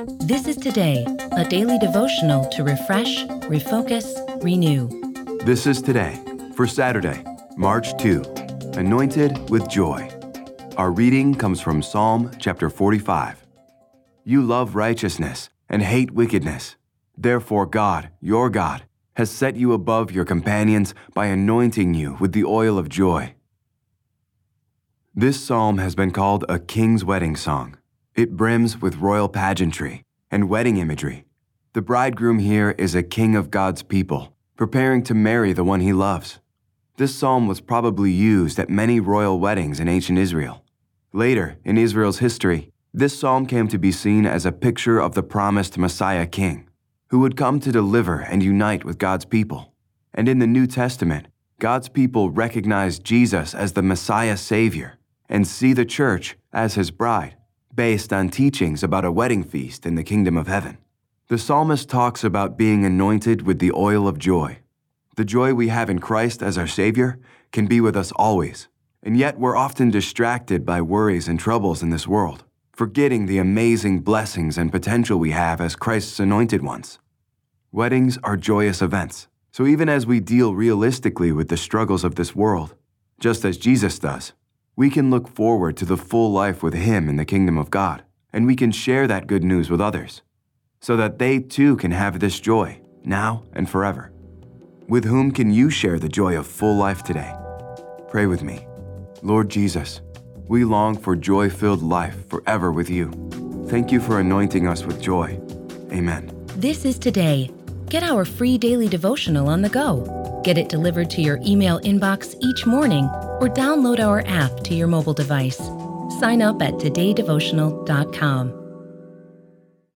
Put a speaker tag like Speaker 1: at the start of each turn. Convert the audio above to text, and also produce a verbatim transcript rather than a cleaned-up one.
Speaker 1: This is Today, a daily devotional to refresh, refocus, renew.
Speaker 2: This is Today for Saturday, March second, Anointed with Joy. Our reading comes from Psalm chapter forty-five. You love righteousness and hate wickedness. Therefore God, your God, has set you above your companions by anointing you with the oil of joy. This psalm has been called a king's wedding song. It brims with royal pageantry and wedding imagery. The bridegroom here is a king of God's people, preparing to marry the one he loves. This psalm was probably used at many royal weddings in ancient Israel. Later, in Israel's history, this psalm came to be seen as a picture of the promised Messiah king, who would come to deliver and unite with God's people. And in the New Testament, God's people recognize Jesus as the Messiah Savior and see the church as his bride, based on teachings about a wedding feast in the kingdom of heaven. The psalmist talks about being anointed with the oil of joy. The joy we have in Christ as our Savior can be with us always, and yet we're often distracted by worries and troubles in this world, forgetting the amazing blessings and potential we have as Christ's anointed ones. Weddings are joyous events, so even as we deal realistically with the struggles of this world, just as Jesus does, we can look forward to the full life with Him in the kingdom of God, and we can share that good news with others, so that they too can have this joy, now and forever. With whom can you share the joy of full life today? Pray with me. Lord Jesus, we long for joy-filled life forever with you. Thank you for anointing us with joy. Amen.
Speaker 1: This is Today. Get our free daily devotional on the go. Get it delivered to your email inbox each morning or download our app to your mobile device. Sign up at today devotional dot com.